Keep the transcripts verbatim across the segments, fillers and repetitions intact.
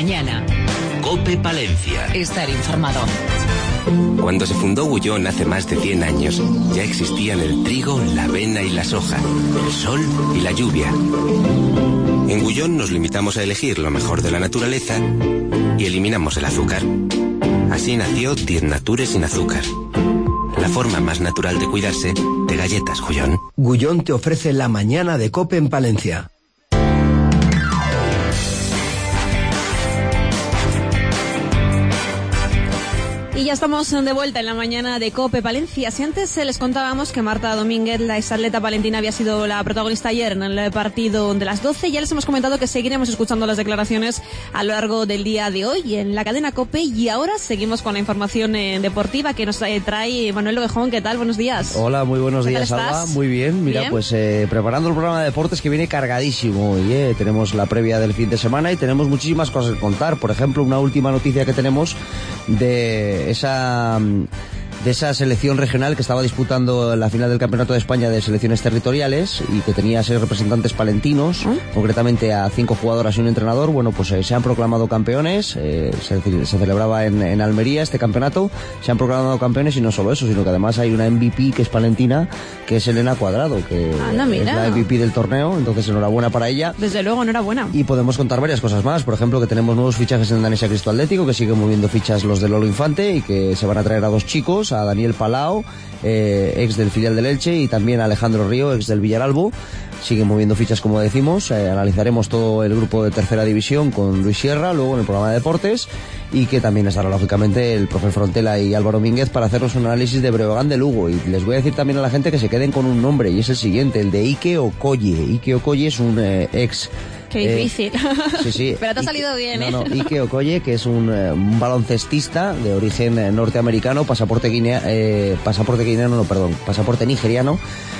mañana. COPE Palencia. Estar informado. Cuando se fundó Gullón hace más de cien años, ya existían el trigo, la avena y la soja, el sol y la lluvia. En Gullón nos limitamos a elegir lo mejor de la naturaleza y eliminamos el azúcar. Así nació diez Nature sin azúcar. La forma más natural de cuidarse de galletas Gullón. Gullón te ofrece la mañana de COPE en Palencia. Y ya estamos de vuelta en la mañana de COPE Palencia. Si antes les contábamos que Marta Domínguez, la exatleta palentina, había sido la protagonista ayer en el partido de las doce, ya les hemos comentado que seguiremos escuchando las declaraciones a lo largo del día de hoy en la cadena COPE. Y ahora seguimos con la información eh, deportiva que nos eh, trae Manuel Ovejón. ¿Qué tal? Buenos días. Hola, muy buenos días, Alba. Muy bien. Mira, ¿Bien? pues eh, preparando el programa de deportes que viene cargadísimo hoy. Eh. Tenemos la previa del fin de semana y tenemos muchísimas cosas que contar. Por ejemplo, una última noticia que tenemos de esa de esa selección regional que estaba disputando la final del Campeonato de España de Selecciones Territoriales y que tenía seis representantes palentinos, ¿Eh? concretamente a cinco jugadoras y un entrenador. Bueno, pues eh, se han proclamado campeones, eh, se, se celebraba en, en Almería este campeonato, se han proclamado campeones y no solo eso, sino que además hay una M V P que es palentina, que es Elena Cuadrado, que Anda, mira. es la M V P del torneo, entonces enhorabuena para ella. Desde luego, enhorabuena. Y podemos contar varias cosas más, por ejemplo, que tenemos nuevos fichajes en Danesa Cristo Atlético, que siguen moviendo fichas los de Lolo Infante y que se van a traer a dos chicos, a Daniel Palau, eh, ex del filial del Elche, y también a Alejandro Río, ex del Villaralbo. Siguen moviendo fichas, como decimos. Eh, analizaremos todo el grupo de tercera división con Luis Sierra, luego en el programa de deportes, y que también estará lógicamente el profe Frontela y Álvaro Mínguez para hacernos un análisis de Breogán de Lugo. Y les voy a decir también a la gente que se queden con un nombre, y es el siguiente, el de Ike Okoye. Ike Okoye es un eh, ex... Qué difícil. Eh, sí, sí. Pero te ha Ike, salido bien, no, ¿eh? No, Ike Okoye, que es un, eh, un baloncestista de origen eh, norteamericano, pasaporte guinea, eh, pasaporte guineano, no, perdón, pasaporte nigeriano,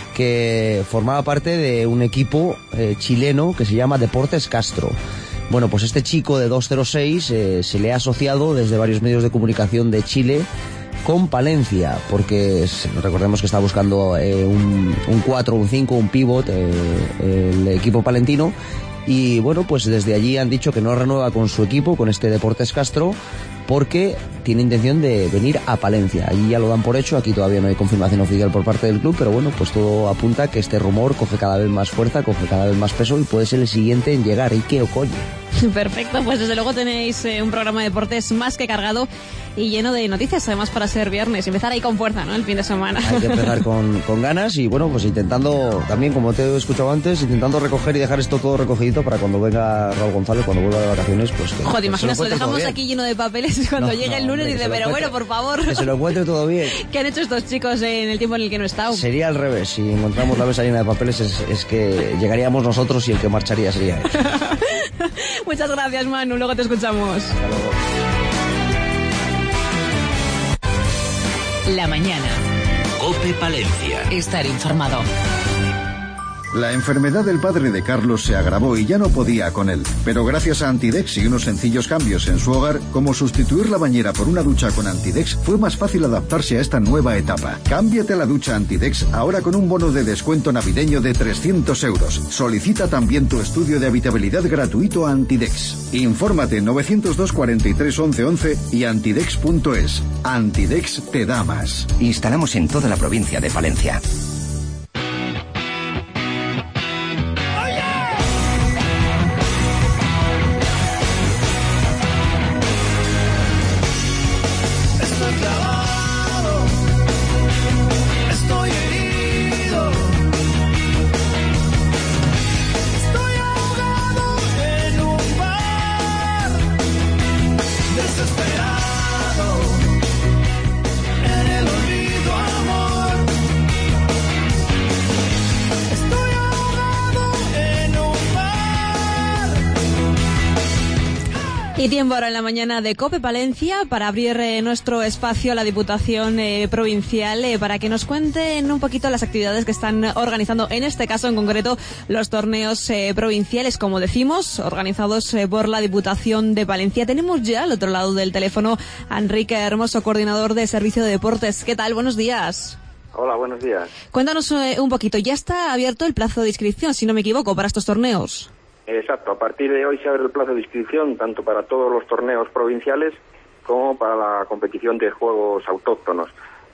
que formaba parte de un equipo eh, chileno que se llama Deportes Castro. Bueno, pues este chico de dos cero seis eh, se le ha asociado desde varios medios de comunicación de Chile con Palencia, porque recordemos que está buscando eh, un, un cuatro, un cinco, un pivot, eh, el equipo palentino. Y bueno, pues desde allí han dicho que no renueva con su equipo, con este Deportes Castro, porque tiene intención de venir a Palencia. Allí ya lo dan por hecho, aquí todavía no hay confirmación oficial por parte del club, pero bueno, pues todo apunta a que este rumor coge cada vez más fuerza, coge cada vez más peso y puede ser el siguiente en llegar. Ike Okoye. Perfecto, pues desde luego tenéis eh, un programa de deportes más que cargado y lleno de noticias, además para ser viernes, empezar ahí con fuerza, ¿no? El fin de semana. Hay que empezar con, con ganas y bueno, pues intentando también, como te he escuchado antes, intentando recoger y dejar esto todo recogidito para cuando venga Raúl González, cuando vuelva de vacaciones, pues que... Joder, imagina, lo lo dejamos aquí lleno de papeles y cuando no, llegue no, el lunes hombre, dice, pero bueno, por favor. Que se lo encuentre todo bien. ¿Qué han hecho estos chicos en el tiempo en el que no he estado? Sería al revés, si encontramos la mesa llena de papeles es, es que llegaríamos nosotros y el que marcharía sería él. Muchas gracias, Manu, luego te escuchamos. Hasta luego. La mañana. COPE Palencia. Estar informado. La enfermedad del padre de Carlos se agravó y ya no podía con él. Pero gracias a Antidex y unos sencillos cambios en su hogar, como sustituir la bañera por una ducha con Antidex, fue más fácil adaptarse a esta nueva etapa. Cámbiate a la ducha Antidex ahora con un bono de descuento navideño de trescientos euros. Solicita también tu estudio de habitabilidad gratuito a Antidex. Infórmate en novecientos dos cuarenta y tres once once y antidex punto es. Antidex te da más. Instalamos en toda la provincia de Palencia. Y tiempo ahora en la mañana de COPE Palencia para abrir eh, nuestro espacio a la Diputación eh, Provincial eh, para que nos cuenten un poquito las actividades que están organizando, en este caso en concreto los torneos eh, provinciales, como decimos, organizados eh, por la Diputación de Palencia. Tenemos ya al otro lado del teléfono a Enrique Hermoso, coordinador de Servicio de Deportes. ¿Qué tal? Buenos días. Hola, buenos días. Cuéntanos eh, un poquito, ya está abierto el plazo de inscripción, si no me equivoco, para estos torneos. Exacto, a partir de hoy se abre el plazo de inscripción tanto para todos los torneos provinciales como para la competición de juegos autóctonos.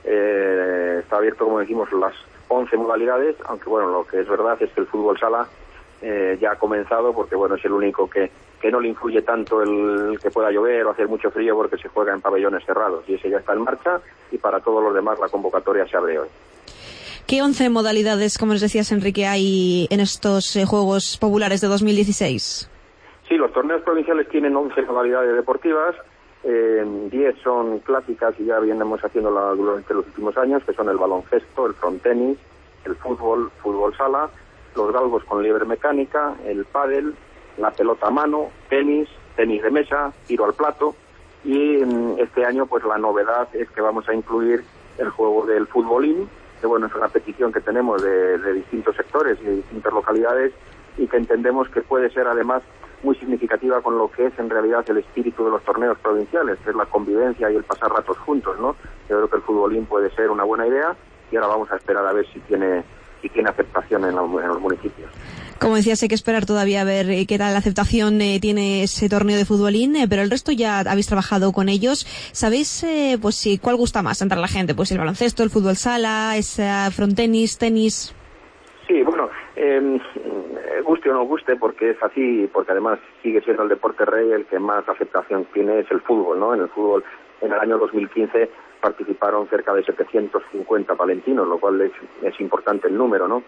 Eh, está abierto, como decimos, las once modalidades, aunque bueno, lo que es verdad es que el fútbol sala eh, ya ha comenzado, porque bueno, es el único que, que no le influye tanto el que pueda llover o hacer mucho frío, porque se juega en pabellones cerrados, y ese ya está en marcha, y para todos los demás la convocatoria se abre hoy. ¿Qué once modalidades, como nos decías, Enrique, hay en estos eh, Juegos Populares de dos mil dieciséis? Sí, los torneos provinciales tienen once modalidades deportivas, eh, diez son clásicas y ya venimos haciéndola durante los últimos años, que son el baloncesto, el frontenis, el fútbol, fútbol sala, los galgos con liebre mecánica, el pádel, la pelota a mano, tenis, tenis de mesa, tiro al plato, y este año pues la novedad es que vamos a incluir el juego del futbolín, que bueno, es una petición que tenemos de, de distintos sectores y de distintas localidades, y que entendemos que puede ser además muy significativa con lo que es en realidad el espíritu de los torneos provinciales, que es la convivencia y el pasar ratos juntos, ¿no? Yo creo que el futbolín puede ser una buena idea, y ahora vamos a esperar a ver si tiene si tiene aceptación en, la, en los municipios. Como decías, hay que esperar todavía a ver eh, qué tal la aceptación eh, tiene ese torneo de futbolín, eh, pero el resto ya habéis trabajado con ellos. ¿Sabéis eh, pues si cuál gusta más entre la gente? Pues el baloncesto, el fútbol sala, ese frontenis, tenis. Sí, bueno, eh, guste o no guste, porque es así, porque además sigue siendo el deporte rey, el que más aceptación tiene es el fútbol, ¿no? En el fútbol, en el año dos mil quince participaron cerca de setecientos cincuenta palentinos, lo cual es, es importante el número, ¿no?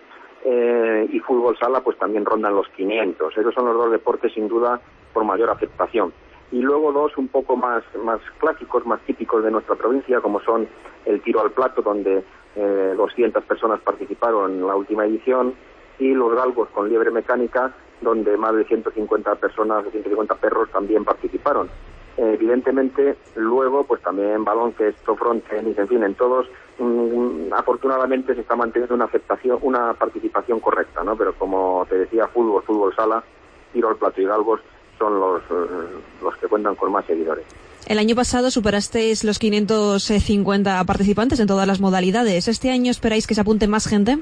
Eh, y fútbol sala pues también rondan los quinientos. Esos son los dos deportes sin duda por mayor aceptación. Y luego dos un poco más, más clásicos, más típicos de nuestra provincia, como son el tiro al plato, donde eh, doscientas personas participaron en la última edición, y los galgos con liebre mecánica, donde más de ciento cincuenta personas, ciento cincuenta perros también participaron. Eh, evidentemente, luego, pues también baloncesto, frontenis, en fin, en todos, mmm, afortunadamente se está manteniendo una aceptación, una participación correcta, ¿no? Pero como te decía, fútbol, fútbol sala, tiro al plato y galgos son los, los que cuentan con más seguidores. El año pasado superasteis los quinientos cincuenta participantes en todas las modalidades. ¿Este año esperáis que se apunte más gente?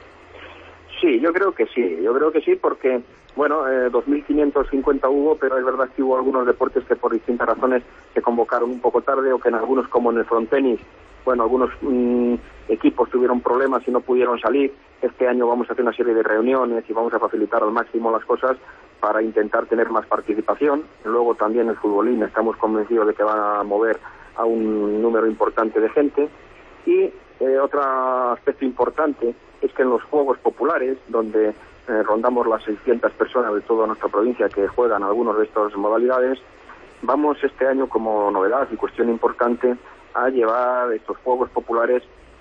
Sí, yo creo que sí, yo creo que sí, porque, bueno, eh, dos mil quinientos cincuenta hubo, pero es verdad que hubo algunos deportes que por distintas razones se convocaron un poco tarde, o que en algunos, como en el frontenis, bueno, algunos mmm, equipos tuvieron problemas y no pudieron salir. Este año vamos a hacer una serie de reuniones y vamos a facilitar al máximo las cosas para intentar tener más participación. Luego también el futbolín, estamos convencidos de que va a mover a un número importante de gente. Y eh, otro aspecto importante es que en los Juegos Populares, donde eh, rondamos las seiscientas personas de toda nuestra provincia que juegan algunas de estas modalidades, vamos este año, como novedad y cuestión importante, a llevar estos Juegos Populares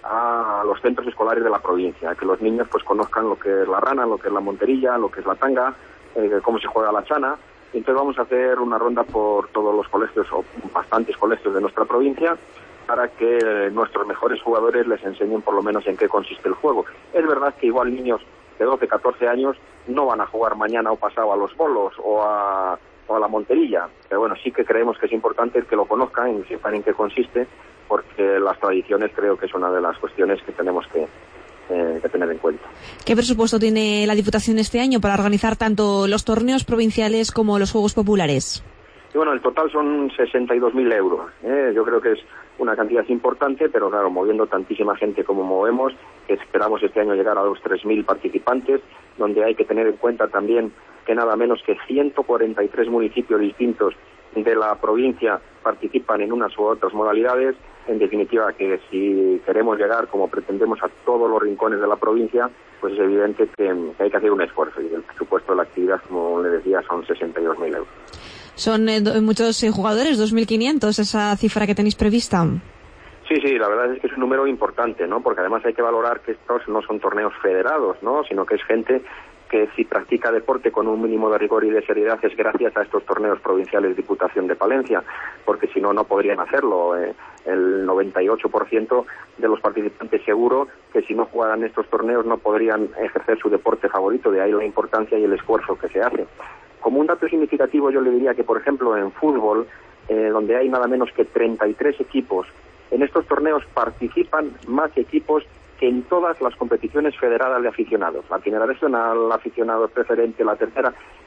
a los centros escolares de la provincia, que los niños pues conozcan lo que es la rana, lo que es la monterilla, lo que es la tanga, eh, cómo se juega la chana. Y entonces vamos a hacer una ronda por todos los colegios, o bastantes colegios de nuestra provincia, para que nuestros mejores jugadores les enseñen por lo menos en qué consiste el juego. Es verdad que igual niños de doce, catorce años no van a jugar mañana o pasado a los bolos o a, o a la monterilla, pero bueno, sí que creemos que es importante que lo conozcan y sepan en qué consiste, porque las tradiciones creo que es una de las cuestiones que tenemos que, eh, que tener en cuenta. ¿Qué presupuesto tiene la Diputación este año para organizar tanto los torneos provinciales como los Juegos Populares? Y bueno, el total son sesenta y dos mil euros. ¿eh? Yo creo que es una cantidad importante, pero claro, moviendo tantísima gente como movemos, que esperamos este año llegar a los tres mil participantes, donde hay que tener en cuenta también que nada menos que ciento cuarenta y tres municipios distintos de la provincia participan en unas u otras modalidades. En definitiva, que si queremos llegar, como pretendemos, a todos los rincones de la provincia, pues es evidente que, que hay que hacer un esfuerzo, y el presupuesto de la actividad, como le decía, son sesenta y dos mil euros. Son eh, muchos eh, jugadores, dos mil quinientos, esa cifra que tenéis prevista. Sí, sí, la verdad es que es un número importante, ¿no? Porque además hay que valorar que estos no son torneos federados, ¿no? Sino que es gente que si practica deporte con un mínimo de rigor y de seriedad es gracias a estos torneos provinciales Diputación de Palencia, porque si no, no podrían hacerlo. Eh, el noventa y ocho por ciento de los participantes seguro que si no jugaran estos torneos no podrían ejercer su deporte favorito, de ahí la importancia y el esfuerzo que se hace. Como un dato significativo, yo le diría que, por ejemplo, en fútbol, eh, donde hay nada menos que treinta y tres equipos, en estos torneos participan más equipos que en todas las competiciones federadas de aficionados. La primera regional, la aficionado preferente, la tercera.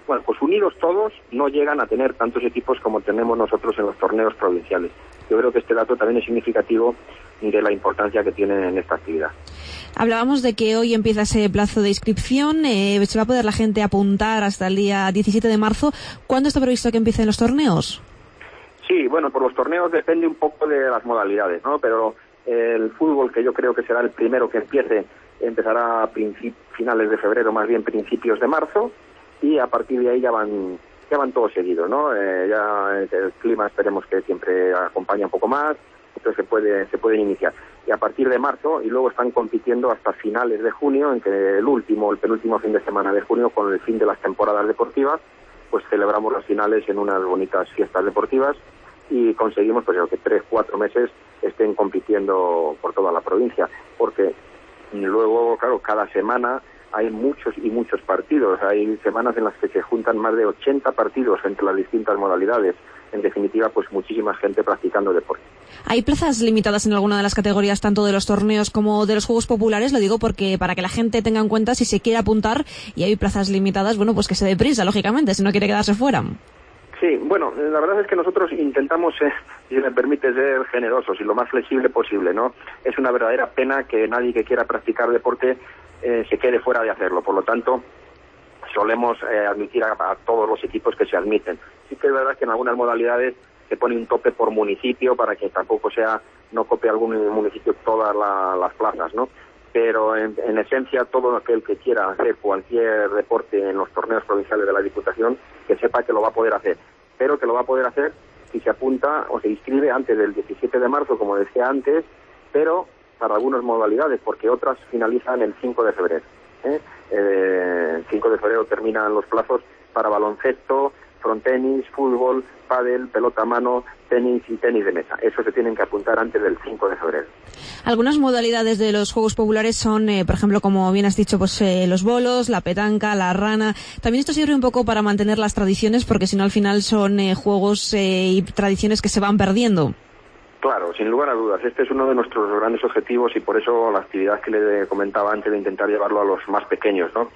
bueno, pues unidos todos no llegan a tener tantos equipos como tenemos nosotros en los torneos provinciales. Yo creo que este dato también es significativo de la importancia que tiene en esta actividad. Hablábamos de que hoy empieza ese plazo de inscripción, eh, se va a poder la gente apuntar hasta el día diecisiete de marzo. ¿Cuándo está previsto que empiecen los torneos? Sí, bueno, por los torneos depende un poco de las modalidades, ¿no? Pero el fútbol, que yo creo que será el primero que empiece, empezará a finales de febrero, más bien principios de marzo, y a partir de ahí ya van ya van todos seguidos, ¿no? Eh, ya el clima esperemos que siempre acompañe un poco más, entonces se puede se pueden iniciar. Y a partir de marzo, y luego están compitiendo hasta finales de junio, en que el último, el penúltimo fin de semana de junio, con el fin de las temporadas deportivas, pues celebramos las finales en unas bonitas fiestas deportivas y conseguimos pues que tres, cuatro meses estén compitiendo por toda la provincia, porque luego, claro, cada semana hay muchos y muchos partidos, hay semanas en las que se juntan más de ochenta partidos entre las distintas modalidades, en definitiva pues muchísima gente practicando deporte. ¿Hay plazas limitadas en alguna de las categorías, tanto de los torneos como de los Juegos Populares? Lo digo porque para que la gente tenga en cuenta si se quiere apuntar y hay plazas limitadas, bueno, pues que se dé prisa, lógicamente, si no quiere quedarse fuera. Sí, bueno, la verdad es que nosotros intentamos, eh, si me permite, ser generosos y lo más flexible posible, ¿no? Es una verdadera pena que nadie que quiera practicar deporte eh, se quede fuera de hacerlo, por lo tanto solemos eh, admitir a, a todos los equipos que se admiten. Sí que es verdad que en algunas modalidades se pone un tope por municipio para que tampoco sea, no copie algún municipio todas la, las plazas, ¿no? Pero en, en esencia todo aquel que quiera hacer cualquier deporte en los torneos provinciales de la Diputación, que sepa que lo va a poder hacer, pero que lo va a poder hacer si se apunta o se inscribe antes del diecisiete de marzo, como decía antes, pero para algunas modalidades, porque otras finalizan el cinco de febrero. ¿eh? Eh, el cinco de febrero terminan los plazos para baloncesto, frontenis, fútbol, pádel, pelota a mano, tenis y tenis de mesa. Eso se tienen que apuntar antes del cinco de febrero. Algunas modalidades de los Juegos Populares son, eh, por ejemplo, como bien has dicho, pues eh, los bolos, la petanca, la rana. También esto sirve un poco para mantener las tradiciones, porque si no al final son eh, juegos eh, y tradiciones que se van perdiendo. Claro, sin lugar a dudas. Este es uno de nuestros grandes objetivos y por eso la actividad que le comentaba antes de intentar llevarlo a los más pequeños, ¿no?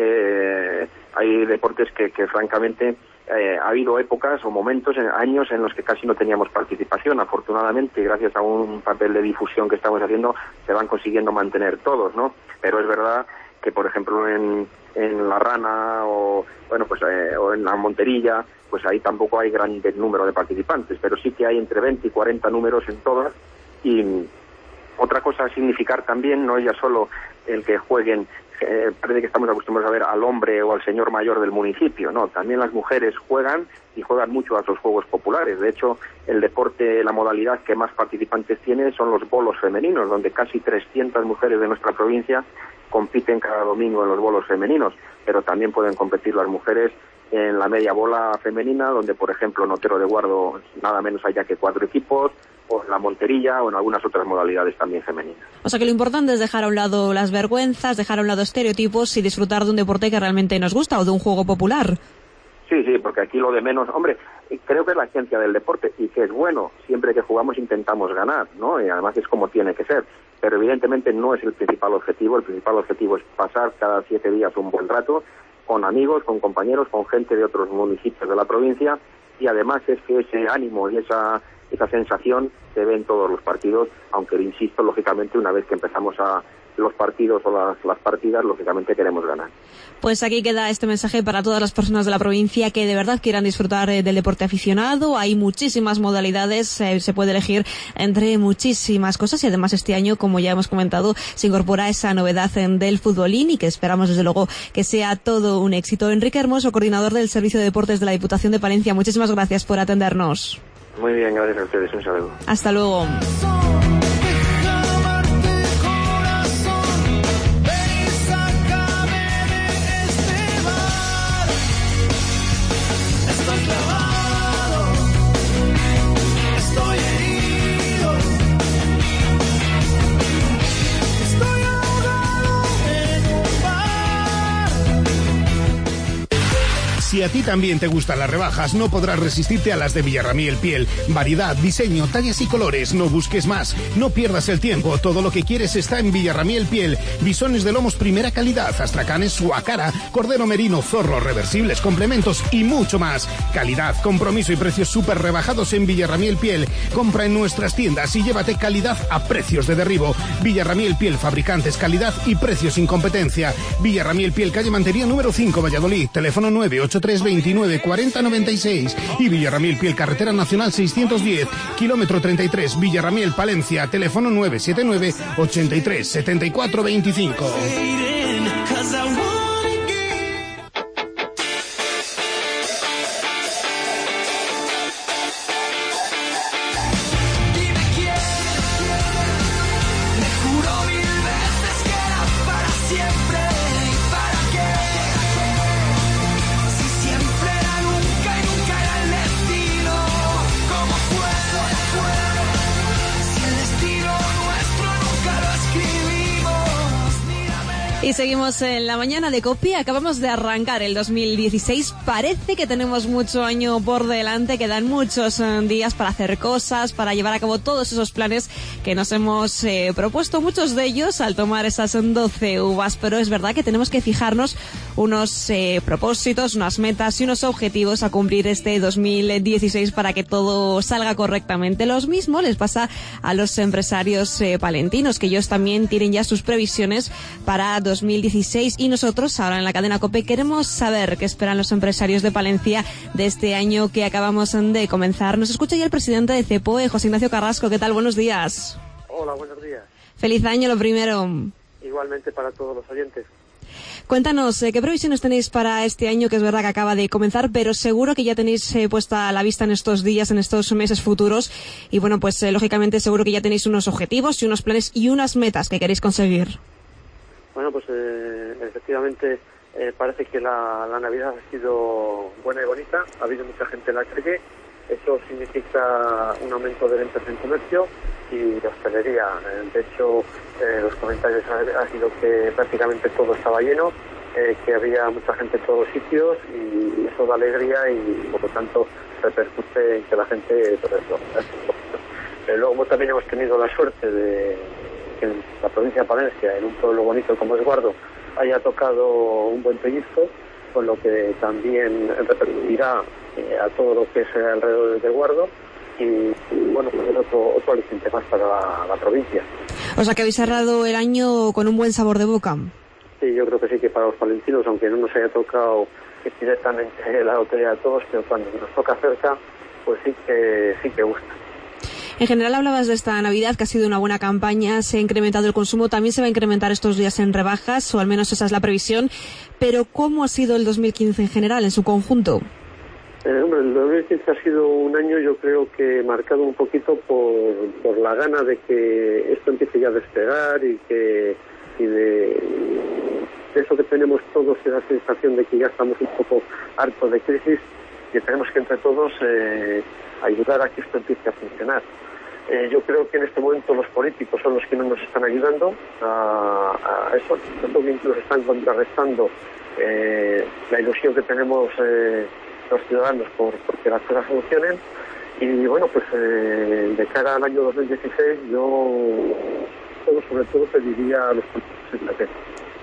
Eh, hay deportes que, que francamente, eh, ha habido épocas o momentos, en, años en los que casi no teníamos participación. Afortunadamente, gracias a un papel de difusión que estamos haciendo, se van consiguiendo mantener todos, ¿no? Pero es verdad que, por ejemplo, en, en la rana o, bueno, pues, eh, o en la monterilla, pues ahí tampoco hay gran número de participantes, pero sí que hay entre veinte y cuarenta números en todas. Y otra cosa a significar también no es ya solo el que jueguen, eh, parece que estamos acostumbrados a ver al hombre o al señor mayor del municipio, no, también las mujeres juegan y juegan mucho a los juegos populares. De hecho, el deporte, la modalidad que más participantes tiene son los bolos femeninos, donde casi trescientas mujeres de nuestra provincia compiten cada domingo en los bolos femeninos, pero también pueden competir las mujeres en la media bola femenina, donde, por ejemplo, en Otero de Guardo nada menos hay ya que cuatro equipos, o en la monterilla, o en algunas otras modalidades también femeninas. O sea que lo importante es dejar a un lado las vergüenzas, dejar a un lado estereotipos y disfrutar de un deporte que realmente nos gusta, o de un juego popular. Sí, sí, porque aquí lo de menos, hombre, creo que es la esencia del deporte, y que es bueno, siempre que jugamos intentamos ganar, ¿no? Y además es como tiene que ser, pero evidentemente no es el principal objetivo. El principal objetivo es pasar cada siete días un buen rato, con amigos, con compañeros, con gente de otros municipios de la provincia, y además es que ese ánimo y esa esa sensación se ve en todos los partidos, aunque insisto, lógicamente una vez que empezamos a los partidos o las, las partidas, lógicamente queremos ganar. Pues aquí queda este mensaje para todas las personas de la provincia que de verdad quieran disfrutar eh, del deporte aficionado. Hay muchísimas modalidades, eh, se puede elegir entre muchísimas cosas, y además este año, como ya hemos comentado, se incorpora esa novedad en, del futbolín, y que esperamos desde luego que sea todo un éxito. Enrique Hermoso, coordinador del Servicio de Deportes de la Diputación de Palencia, muchísimas gracias por atendernos. Muy bien, gracias a ustedes, un saludo. Hasta luego. Si a ti también te gustan las rebajas, no podrás resistirte a las de Villarramiel Piel. Variedad, diseño, tallas y colores. No busques más. No pierdas el tiempo. Todo lo que quieres está en Villarramiel Piel. Bisones de lomos primera calidad, astracanes, suacara, cordero merino, zorro, reversibles, complementos y mucho más. Calidad, compromiso y precios súper rebajados en Villarramiel Piel. Compra en nuestras tiendas y llévate calidad a precios de derribo. Villarramiel Piel, fabricantes, calidad y precios sin competencia. Villarramiel Piel, calle Mantería número cinco, Valladolid. Teléfono nueve ocho tres veintinueve cuarenta noventa y seis. Y Villarramiel Piel, carretera nacional seiscientos diez, kilómetro treinta y tres, Villarramiel, Palencia. Teléfono nueve siete nueve ochenta y tres setenta y cuatro veinticinco. Y seguimos en la mañana de COPE. Acabamos de arrancar el dos mil dieciséis. Parece que tenemos mucho año por delante, quedan muchos eh, días para hacer cosas, para llevar a cabo todos esos planes que nos hemos eh, propuesto, muchos de ellos al tomar esas doce uvas. Pero es verdad que tenemos que fijarnos unos eh, propósitos, unas metas y unos objetivos a cumplir este dos mil dieciséis para que todo salga correctamente. Lo mismo les pasa a los empresarios eh, palentinos, que ellos también tienen ya sus previsiones para dos mil dieciséis, y nosotros ahora en la cadena COPE queremos saber qué esperan los empresarios de Palencia de este año que acabamos de comenzar. Nos escucha ya el presidente de CEPOE, José Ignacio Carrasco. ¿Qué tal? Buenos días. Hola, buenos días. Feliz año, lo primero. Igualmente para todos los oyentes. Cuéntanos, eh, ¿qué previsiones tenéis para este año, que es verdad que acaba de comenzar, pero seguro que ya tenéis eh, puesta la vista en estos días, en estos meses futuros, y bueno, pues eh, lógicamente seguro que ya tenéis unos objetivos y unos planes y unas metas que queréis conseguir? Bueno, pues eh, efectivamente eh, parece que la, la Navidad ha sido buena y bonita, ha habido mucha gente en la calle, eso significa un aumento de ventas en comercio y de hostelería. De hecho, eh, los comentarios ha, ha sido que prácticamente todo estaba lleno, eh, que había mucha gente en todos los sitios, y eso da alegría y por lo tanto repercute en que la gente... Pues eso, eh, luego también hemos tenido la suerte de que en la provincia de Palencia, en un pueblo bonito como es Guardo, haya tocado un buen pellizco, con lo que también repercutirá eh, a todo lo que es alrededor de Guardo, y, y bueno, pues es otro, otro aliciente más para la, la provincia. O sea que habéis cerrado el año con un buen sabor de boca. Sí, yo creo que sí, que para los palentinos, aunque no nos haya tocado directamente la lotería a todos, pero cuando nos toca cerca, pues sí que sí que gusta. En general hablabas de esta Navidad, que ha sido una buena campaña, se ha incrementado el consumo, también se va a incrementar estos días en rebajas, o al menos esa es la previsión, pero ¿cómo ha sido el dos mil quince en general, en su conjunto? Eh, hombre, el dos mil quince ha sido un año, yo creo que marcado un poquito por, por la gana de que esto empiece ya a despegar, y que y de, de eso que tenemos todos, la sensación de que ya estamos un poco hartos de crisis, que tenemos que entre todos eh, ayudar a que esto empiece a funcionar. Eh, yo creo que en este momento los políticos son los que no nos están ayudando a, a eso, creo que incluso están contrarrestando eh, la ilusión que tenemos eh, los ciudadanos por porque las cosas funcionen. Y bueno, pues eh, de cara al año dos mil dieciséis yo sobre todo pediría a los políticos en la tierra.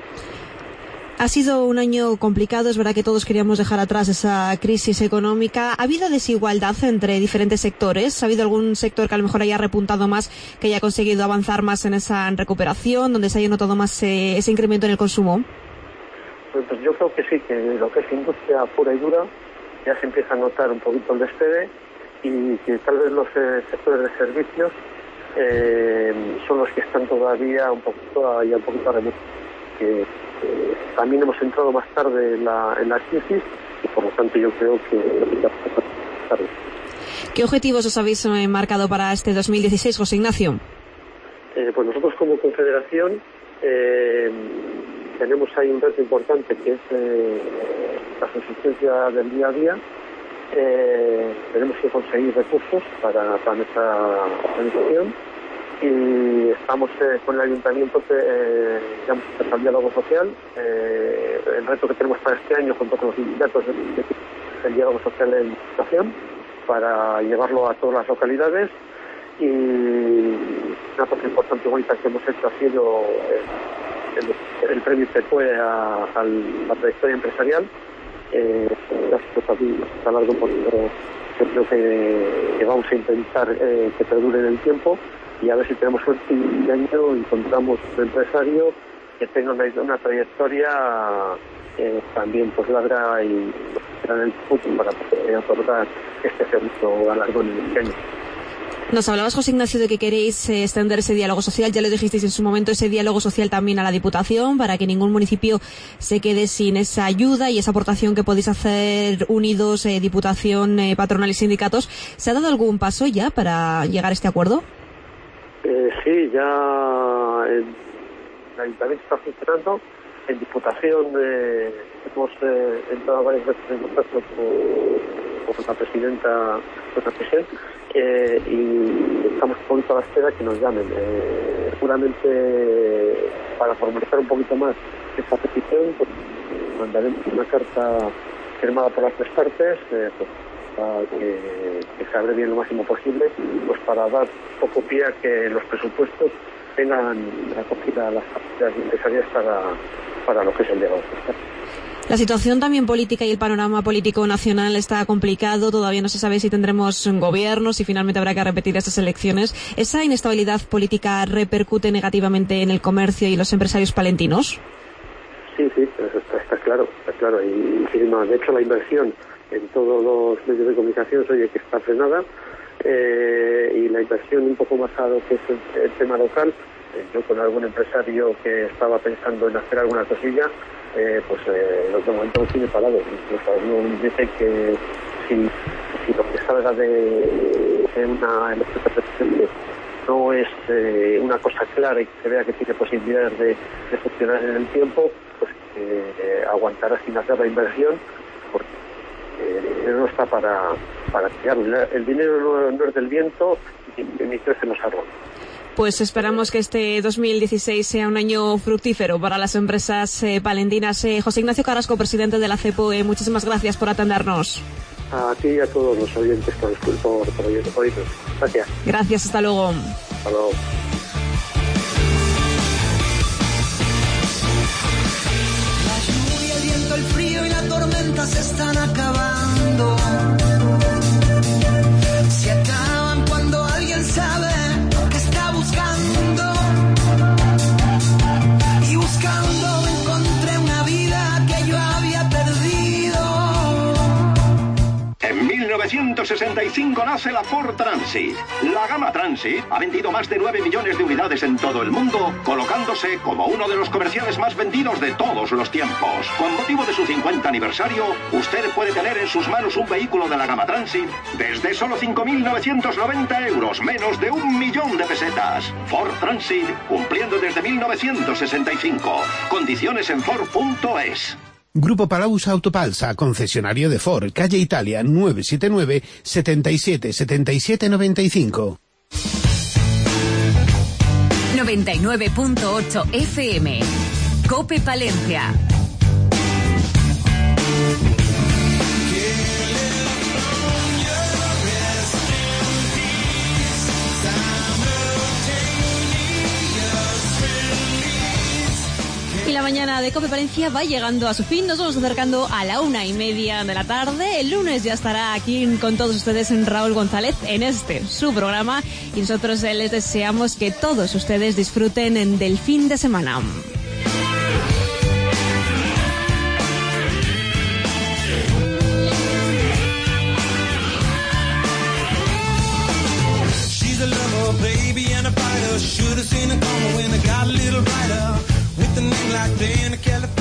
Ha sido un año complicado, es verdad que todos queríamos dejar atrás esa crisis económica. ¿Ha habido desigualdad entre diferentes sectores? ¿Ha habido algún sector que a lo mejor haya repuntado más, que haya conseguido avanzar más en esa recuperación, donde se haya notado más eh, ese incremento en el consumo? Pues, pues yo creo que sí, que lo que es industria pura y dura ya se empieza a notar un poquito el despegue, y que tal vez los eh, sectores de servicios eh, son los que están todavía un poquito, ya un poquito a remolque. Que eh, también hemos entrado más tarde en la, en la crisis, y por lo tanto yo creo que ya tarde. ¿Qué objetivos os habéis eh, marcado para este dos mil dieciséis, José Ignacio? Eh, pues nosotros como confederación eh, tenemos ahí un reto importante, que es eh, la subsistencia del día a día. Eh, tenemos que conseguir recursos para, para nuestra organización, y estamos eh, con el ayuntamiento eh, ya hemos empezado el diálogo social. Eh, el reto que tenemos para este año junto con los sindicatos es el diálogo social en educación para llevarlo a todas las localidades, y una cosa importante y bonita que hemos hecho ha sido eh, el, el premio que fue a, a la trayectoria empresarial. Eh, gracias a ti, a largo un poquito, yo creo que, que vamos a intentar eh, que perdure en el tiempo, y a ver si tenemos suerte y este año encontramos un empresario que tenga una, una trayectoria eh, también pues larga y en el futuro para poder otorgar este servicio galardón en este año. Nos hablabas, José Ignacio, de que queréis eh, extender ese diálogo social, ya lo dijisteis en su momento, ese diálogo social también a la Diputación, para que ningún municipio se quede sin esa ayuda y esa aportación que podéis hacer unidos, eh, Diputación, eh, patronal y sindicatos. ¿Se ha dado algún paso ya para llegar a este acuerdo? Eh, sí, ya el Ayuntamiento está funcionando. En Diputación eh, hemos eh, entrado varias veces en contacto con, con la presidenta, con la presidenta, eh, y estamos con toda la espera que nos llamen. Eh, seguramente para formalizar un poquito más esta petición, pues mandaremos una carta firmada por las tres partes, eh, pues, para que, que se abrevíen lo máximo posible, pues para dar poco pie a que los presupuestos tengan acogida a las capacidades necesarias para, para lo que es el diálogo social. La situación también política y el panorama político nacional está complicado. Todavía no se sabe si tendremos un gobierno, si finalmente habrá que repetir estas elecciones. ¿Esa inestabilidad política repercute negativamente en el comercio y los empresarios palentinos? Sí, sí, está, está claro, está claro. Y, y no, de hecho la inversión en todos los medios de comunicación se oye que está frenada, eh, y la inversión un poco más a lo que es el, el tema local. Eh, yo con algún empresario que estaba pensando en hacer alguna cosilla, eh, pues eh, en otro momento no tiene parado. Incluso algunos dicen que si, si lo que salga de, de una elección presidente no es eh, una cosa clara y que se vea que tiene posibilidades de, de funcionar en el tiempo, pues eh, aguantará sin hacer la inversión, porque eh, el dinero no está para, para tirarlo. El dinero no, no es del viento ni, ni crece en los árboles. Pues esperamos que este dos mil dieciséis sea un año fructífero para las empresas eh, palentinas. Eh, José Ignacio Carrasco, presidente de la CEPOE, muchísimas gracias por atendernos. A ti y a todos los oyentes por, por, por, por oírnos. Gracias. Gracias, hasta luego. Hasta luego. La lluvia, el viento, el frío y la tormenta se están acabando. Se acaban cuando alguien sabe que está buscando. Y buscando encontré una vida que yo había perdido. En mil novecientos sesenta y cinco nace la Ford Transit. La gama Transit ha vendido más de nueve millones de unidades en todo el mundo, colocándose como uno de los comerciales más vendidos de todos los tiempos. Con motivo de su cincuenta aniversario, usted puede tener en sus manos un vehículo de la gama Transit desde solo cinco mil novecientos noventa euros, menos de un millón de pesetas. Ford Transit, cumpliendo desde mil novecientos sesenta y cinco. Condiciones en Ford punto es. Grupo Palaus Autopalsa, concesionario de Ford, calle Italia, nueve siete nueve, setenta y siete, setenta y siete noventa y cinco. noventa y nueve punto ocho F M. COPE Palencia. Y la mañana de COPE Palencia va llegando a su fin. Nos vamos acercando a la una y media de la tarde. El lunes ya estará aquí con todos ustedes en Raúl González en este, su programa. Y nosotros les deseamos que todos ustedes disfruten del fin de semana. She's a lover, baby, and a fighter. Should have seen her coming when I got a little brighter. With a name like Dan California.